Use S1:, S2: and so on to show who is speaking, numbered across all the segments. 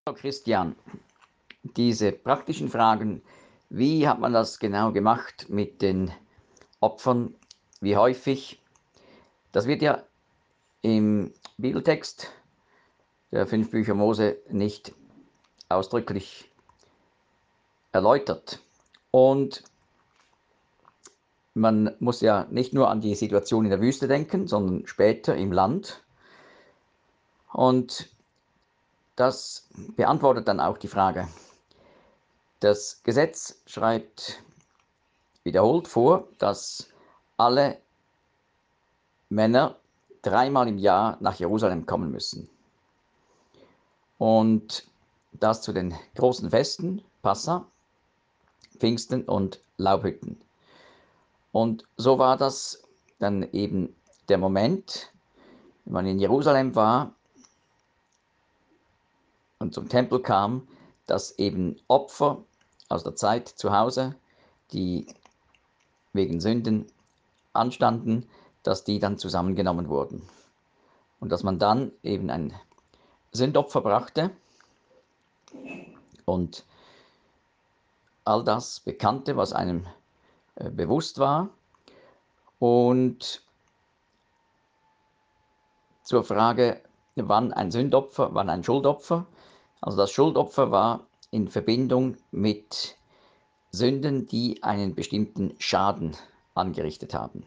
S1: Christian, diese praktischen Fragen, wie hat man das genau gemacht mit den Opfern? Wie häufig? Das wird ja im Bibeltext der 5 Bücher Mose nicht ausdrücklich erläutert. Und man muss ja nicht nur an die Situation in der Wüste denken, sondern später im Land. Und das beantwortet dann auch die Frage. Das Gesetz schreibt wiederholt vor, dass alle Männer 3-mal im Jahr nach Jerusalem kommen müssen. Und das zu den großen Festen, Passa, Pfingsten und Laubhütten. Und so war das dann eben der Moment, wenn man in Jerusalem war und zum Tempel kam, dass eben Opfer aus der Zeit zu Hause, die wegen Sünden anstanden, dass die dann zusammengenommen wurden. Und dass man dann eben ein Sündopfer brachte und all das Bekannte, was einem bewusst war. Und zur Frage, wann ein Sündopfer, wann ein Schuldopfer. Also das Schuldopfer war in Verbindung mit Sünden, die einen bestimmten Schaden angerichtet haben,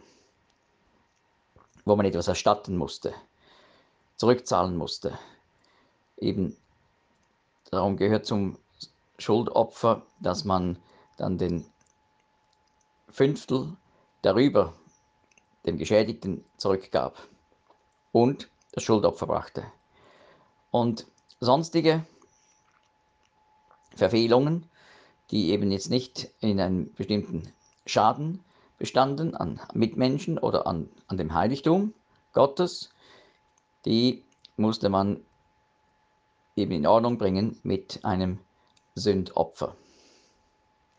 S1: wo man etwas erstatten musste, zurückzahlen musste. Eben darum gehört zum Schuldopfer, dass man dann den Fünftel darüber dem Geschädigten zurückgab und das Schuldopfer brachte. Und sonstige Verfehlungen, die eben jetzt nicht in einem bestimmten Schaden bestanden an Mitmenschen oder an dem Heiligtum Gottes, die musste man eben in Ordnung bringen mit einem Sündopfer.